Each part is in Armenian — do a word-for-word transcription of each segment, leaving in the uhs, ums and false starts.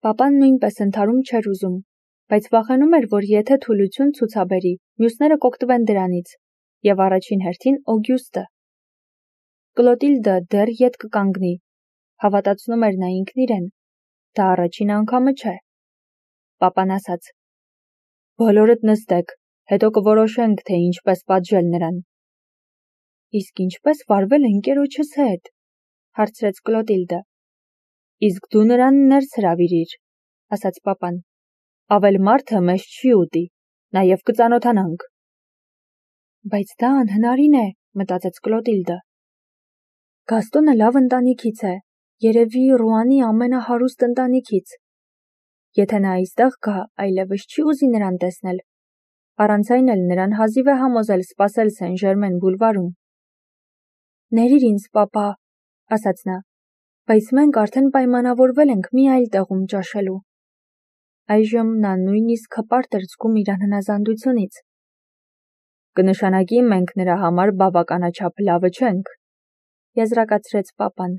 Պապան նույնպես ընդհարում չէր ուզում, բայց վախենում էր, որ եթե թուլություն ցուցաբերի, մյուսները կօգտվեն դրանից, և առաջին հերթին Օգյուստը։ Կլոտիլդը դեռ ետ կկանգնի, հավատացնում էր նա ինքն իրեն, դա առաջին անգամը չէ։ Պապան ասաց. «Բոլորդ նստեք, հետո կորոշենք, թե ինչպես պատժել նրան»։ Իսկ ինչպես վարվել ընկերոջս հետ, հարցրեց Կլոտիլդը։ Իսկ դու նրան ներս հրավիրիր, ասաց պապան, ավել մարդը մեզ չի ուտի, նաև կծանոթանանք։ Բայց դա անհնարին է, մտածեց Կլոտիլդը։ Գաստոնը լավ ընտանիքից է, երևի Ռուանի ամենահարուստ ընտանիքից։ Եթե նա այստեղ գա, այլևս չի ուզի նրան տեսնել։ Առանց այն էլ նրան հազիվ է համոզել սպասել Սեն Ժերմեն բուլվարում։ Ներիր ինձ, պապա, ասաց նա, բայց մենք արդեն պայմանավորվել ենք մի այլ տեղում ճաշելու։ Այժմ նա նույնիսկ հպարտ էր զգում իր անհնազանդությունից։ Կնշանակի մենք նրա համար բավականաչափ լավը չենք, եզրակացրեց պապան։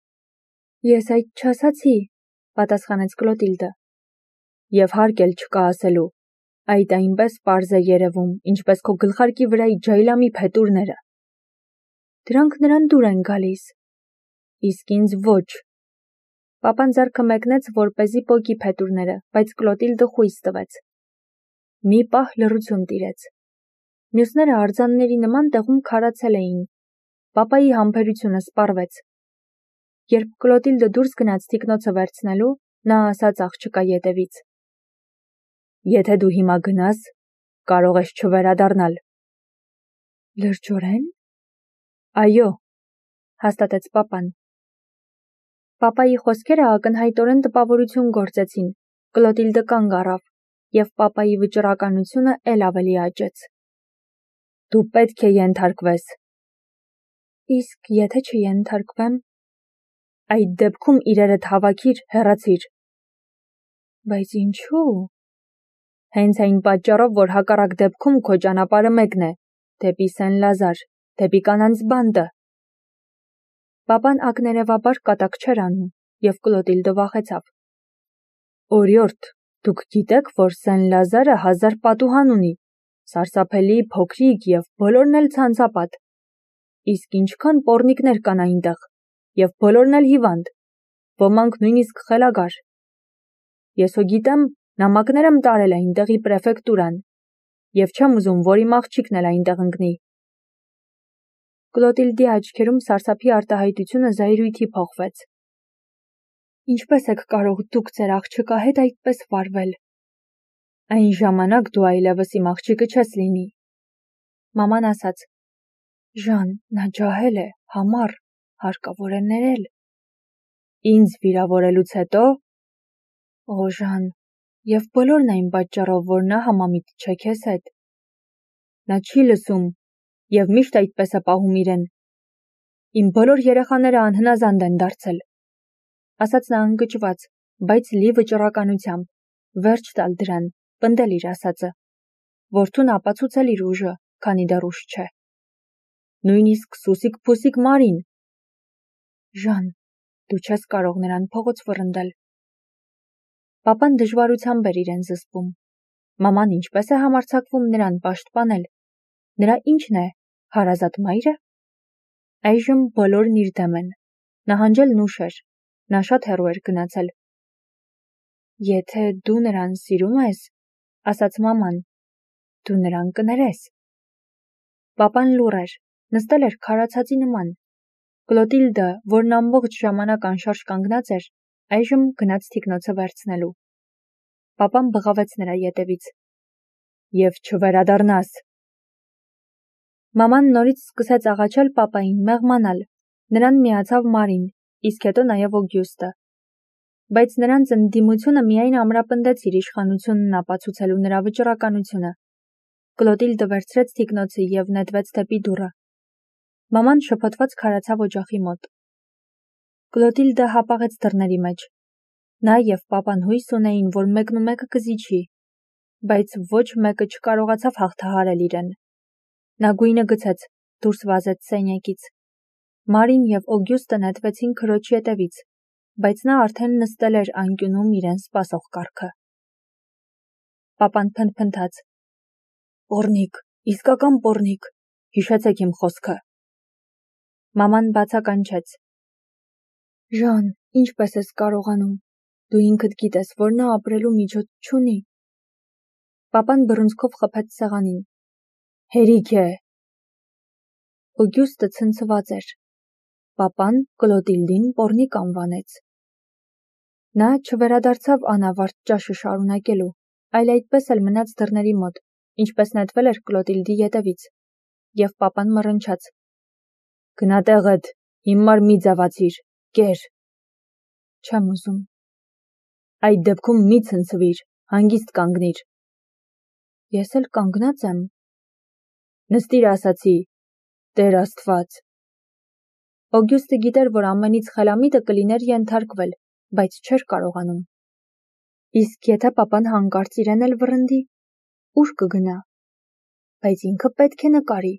Ես այդ չասացի, պատասխանեց Կլոտիլդը։ Եվ հարկ էլ չկա ասելու, այդ այնպես պարզ է երևում, ինչպես քո գլխարկի վրայի ջայլամի փետուրները։ Դրանք նրան դուր են գալիս։ Իսկ ինձ ոչ։ Պապան ձեռքը մեկնեց, որպեսզի պոկի փետուրները, բայց Կլոտիլդը խույս տվեց։ Մի պահ լռություն տիրեց։ Մյուսները արձանների նման տեղում քարացել էին։ Պապայի համբերությունը սպառվեց։ Երբ Կլոտիլդը դուրս գնաց թիկնոցը վերցնելու, նա ասաց աղջկա ետևից. Եթե դու հիմա գնաս, կարող ես չվերադառնալ։ Լրջորեն։ Այո, հաստատեց պապան։ Պապայի խոսքերը ակնհայտորեն տպավորություն գործեցին։ Կլոտիլդը կանգ առավ, և պապայի վճռականությունը էլ ավելի աճեց։ Դու պետք է ենթարկվես։ Իսկ եթե չենթարկվեմ։ Այդ դեպքում իրերդ հավաքիր, հեռացիր։ Բայց ինչու։ Հենց այն պատճառով, որ հակառակ դեպքում քո ճանապարհը մեկն է, դեպի Սեն Լազար, դեպի կանանց բանտը։ Պապան ակներևաբար կատակ չէր անում, և Կլոտիլդը վախեցավ։ Օրիորդ, դուք գիտեք, որ Սեն Լազարը հազար պատուհան ունի, սարսափելի, փոքրիկ և բոլորն էլ ցանցապատ։ Իսկ ինչքան պոռնիկներ կան այնտեղ, և բոլորն էլ հիվանդ, ոմանք նույնիսկ խելագար։ Ես հո գիտեմ, նամակներ եմ տարել այնտեղի պրեֆեկտուրան, և չեմ ուզում, որ իմ աղջիկն էլ այնտեղ ընկնի։ Կլոտիլդի աչքերում սարսափի արտահայտությունը զայրույթի փոխվեց։ Ինչպես եք կարող դուք ձեր աղջկա հետ այդպես վարվել։ Այն ժամանակ դու այլևս իմ աղջիկը չես լինի։ Մաման ասաց. Ժան, նա ջահել է, համառ, հարկավոր է ներել։ Ինձ վիրավորելուց հետո։ Օ, Ժան, և բոլորն այն պատճառով, որ նա համամիտ չէ քեզ հետ։ Նա չի լսում, և միշտ այդպես է պահում իրեն։ Իմ բոլոր երեխաները անհնազանդ են դարձել, ասաց նա ընկճված, բայց լի վճռականությամբ, վերջ տալ դրան, պնդել իր ասածը։ Որդուն ապացուցել իր ուժը, քանի դեռ ուշ չէ։ Նույնիսկ սուսիկ-փուսիկ Մարին։ Ժան, դու չես կարող նրան փողոց վռնդել։ Պապան դժվարությամբ էր իրեն զսպում։ Մաման ինչպես է համարձակվում նրան պաշտպանել։ Նրա ինչն է, հարազատ մայրը։ Այժմ բոլորն իր դեմ են։ Նահանջելն ուշ էր, նա շատ հեռու էր գնացել։ Եթե դու նրան սիրում ես, ասաց մաման, դու նրան կներես։ Պապան լուռ էր, նստել էր քարացածի նման։ Կլոտիլդը, որն ամբողջ ժամանակ անշարժ կանգնած էր, այժմ գնաց թիկնոցը վերցնելու։ Պապան բղավեց նրա ետևից. Եվ չվերադառնաս։ Մաման նորից սկսեց աղաչել պապային մեղմանալ։ Նրան միացավ Մարին, իսկ հետո նաև Օգյուստը։ Բայց նրանց ընդդիմությունը միայն ամրապնդեց իր իշխանությունն ապացուցելու նրա վճռականությունը։ Կլոտիլդը վերցրեց թիկնոցը և նետվեց դեպի դուռը։ Մաման շփոթված քարացավ օջախի մոտ։ Կլոտիլդը հապաղեց դռների մեջ։ Նա և պապան հույս ունեին, որ մեկնումեկը կզիջի, բայց ոչ մեկը չկարողացավ հաղթահարել իրեն։ Նա գույնը գցեց, դուրս վազեց սենյակից։ Մարին և Օգյուստը նետվեցին քրոջ ետևից։ բայց նա արդեն նստել էր անկյունում իրեն սպասող կառքը։ Պապան փնփնթաց. «Պոռնիկ, իսկական պոռնիկ, հիշեցեք իմ խոսքը»։ Մաման բացականչեց. «Ժան, ինչպես ես կարողանում, դու ինքդ գիտես, որ նա ապրելու միջոց չունի»։ Պապան բռունցքով խփեց սեղանին. «Հերիք է»։ Օգյուստը ցնցված էր։ Պապան Կլոտիլդին պոռնիկ անվանեց։ Նա չվերադարձավ անավարտ ճաշը շարունակելու, այլ այդպես էլ մնաց դռների մոտ, ինչպես նետվել էր Կլոտիլդի ետևից, և պապան մռնչաց. «Գնա տեղդ, հիմար մի ձավացիր, կեր»։ «Չեմ ուզում»։ «Այդ դեպքում մի ցնցվիր, հանգիստ կանգնիր»։ «Ես էլ կանգնած եմ»։ «Նստիր ասացի, Տեր Աստված»։ Օգյուստը գիտեր, որ ամենից խելամիտը կլիներ ենթարկվել, բայց չէր կարողանում։ Իսկ եթե պապան հանկարծ իրեն էլ վռնդի, ուր կգնա։ Բայց ինքը պետք է նկարի։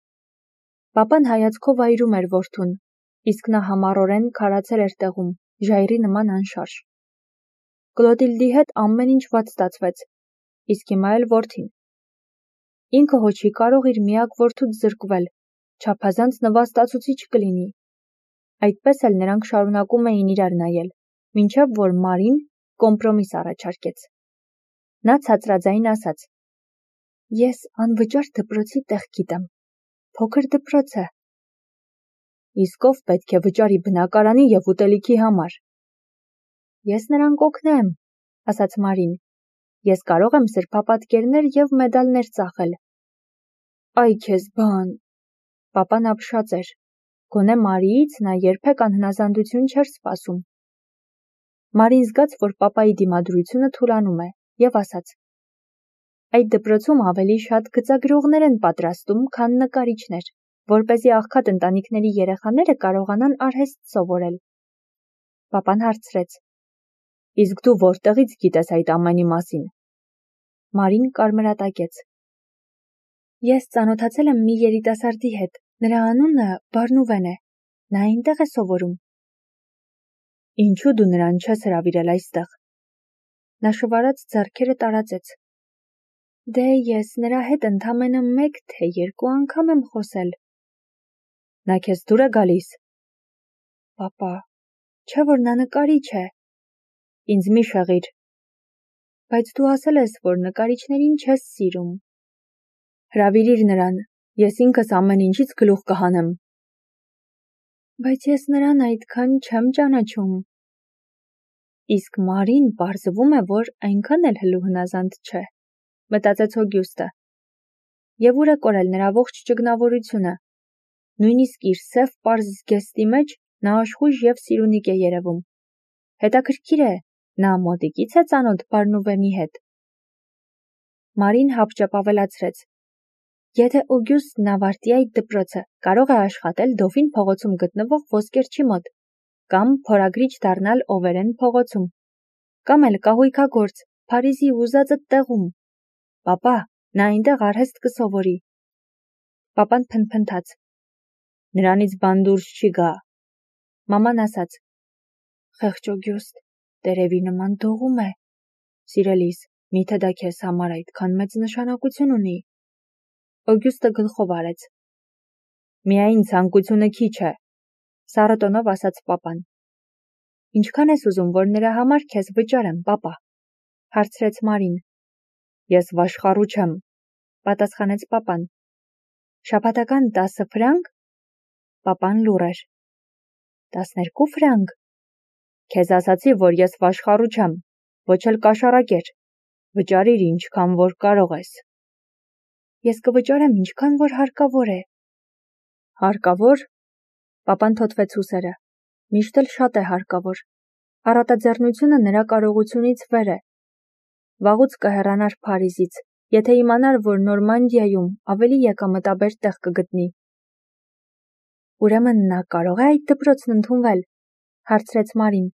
Պապան հայացքով այրում էր որդուն, իսկ նա համառորեն քարացել էր տեղում, ժայռի նման անշարժ։ Կլոտիլդի հետ ամեն ինչ վատ ստացվեց, իսկ հիմա էլ որդին։ Ինքը հո չի կարող իր միակ որդուց զրկվել, չափազանց նվաստացուցիչ կլինի։ Այդպես էլ նրանք շարունակում էին իրար նայել, մինչև որ Մարին կոմպրոմիս առաջարկեց։ Նա ցածրաձայն ասաց. «Ես անվճար դպրոցի տեղ գիտեմ, փոքր դպրոց է»։ «Իսկ ով պետք է վճարի բնակարանի և ուտելիքի համար»։ «Ես նրան կօգնեմ», ասաց Մարին։ «Ես կարող եմ սրբապատկերներ և մեդալներ ծախել»։ «Այ քեզ բան»։ Պապան ապշած էր։ Գոնե Մարիից նա երբեք անհնազանդություն չէր սպասում։ Մարին զգաց, որ պապայի դիմադրությունը թուլանում է, և ասաց. «Այդ դպրոցում ավելի շատ գծագրողներ են պատրաստում, քան նկարիչներ, որպեսզի աղքատ ընտանիքների երեխաները կարողանան արհեստ սովորել»։ Պապան հարցրեց. «Իսկ դու որտեղից գիտես այդ ամենի մասին»։ Մարին կարմրատակեց։ «Ես ծանոթացել եմ մի երիտասարդի հետ, նրա անունը Բարնուվեն է, նա այնտեղ է սովորում»։ «Ինչու դու նրան չես հրավիրել այստեղ»։ Նա շվարած ձեռքերը տարածեց։ «Դե ես նրա հետ ընդամենը մեկ թե երկու անգամ եմ խոսել»։ «Նա քեզ դուր է գալիս»։ «Պապա, չէ՞ որ նա նկարիչ է»։ «Ինձ մի շեղիր»։ «Բայց դու ասել ես, որ նկարիչներին չես սիրում»։ «Հրավիրիր նրան, ես ինքս ամեն ինչից գլուխ կհանեմ»։ «Բայց ես նրան այդքան չեմ ճանաչում»։ Իսկ Մարին պարզվում է, որ այնքան էլ հլու հնազանդ չէ, մտածեց Օգյուստը։ Եվ ուր է կորել նրա ողջ ճգնավորությունը։ Նույնիսկ իր սև պարզ զգեստի մեջ նա աշխույժ և սիրունիկ է երևում։ Հետաքրքիր է, նա մոտիկից է ծանոթ Բարնուվենի հետ։ Մարին հապճեպ ավելացրեց. Եթե Օգյուստն ավարտի այդ դպրոցը, կարող է աշխատել Դոֆին փողոցում գտնվող ոսկերչի մոտ, կամ փորագրիչ դառնալ Օվերեն փողոցում, կամ էլ կահույքագործ Փարիզի ուզածդ տեղում։ Պապա, նա այնտեղ արհեստ կսովորի։ Պապան փնփնթաց. Նրանից բան դուրս չի գա։ Մաման ասաց. Խեղճ Օգյուստ, տերևի նման դողում է։ Սիրելիս, միթե դա քեզ համար այդքան մեծ նշանակություն ունի։ Օգյուստը գլխով արեց։ Միայն ցանկությունը քիչ է, սառը տոնով ասաց պապան։ Ինչքան ես ուզում, որ նրա համար քեզ վճարեմ, պապա, հարցրեց Մարին։ Ես վաշխառու չեմ, պատասխանեց պապան։ Շաբաթական տասը ֆրանկ։ Պապան լուռ էր։ Տասներկու ֆրանկ։ Քեզ ասացի, որ ես վաշխառու չեմ, ոչ էլ կաշառակեր։ Վճարիր ինչքան որ կարող ես։ Ես կվճարեմ ինչքան որ հարկավոր է։ Հարկավոր։ Պապան թոթվեց ուսերը։ Միշտ էլ շատ է հարկավոր։ Առատաձեռնությունը նրա կարողությունից վեր է։ Վաղուց կհեռանար Փարիզից, եթե իմանար, որ Նորմանդիայում ավելի եկամտաբեր տեղ կգտնի։ Ուրեմն նա կարող է այդ դպրոցն ընդունվել, հարցրեց Մարին։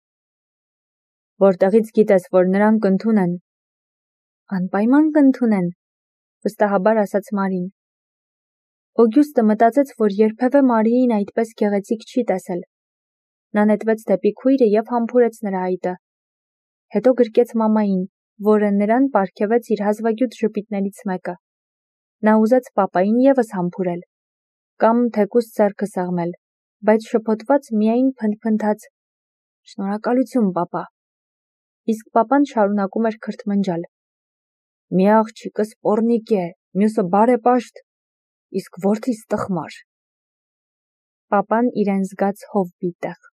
Որտեղից գիտես, որ նրան կընդունեն։ Անպայման կընդունեն, վստահաբար ասաց Մարին։ Օգյուստը մտածեց, որ երբևէ Մարիին այդպես գեղեցիկ չի տեսել։ Նա նետվեց դեպի քույրը և համբուրեց նրա այտը։ Հետո գրկեց մամային, որը նրան պարգևեց իր հազվագյուտ ժպիտներից մեկը։ Նա ուզեց պապային ևս համբուրել, կամ թեկուզ ձեռքը սեղմել, բայց շփոթված միայն փնթփնթաց. «Շնորհակալություն, պապա»։ Իսկ պապան շարունակում էր քրթմնջալ. «Մի աղջիկս պոռնիկ է, մյուսը բարեպաշտ, իսկ որդիս տխմար»։ Պապան իրեն զգաց հովվի տեղ։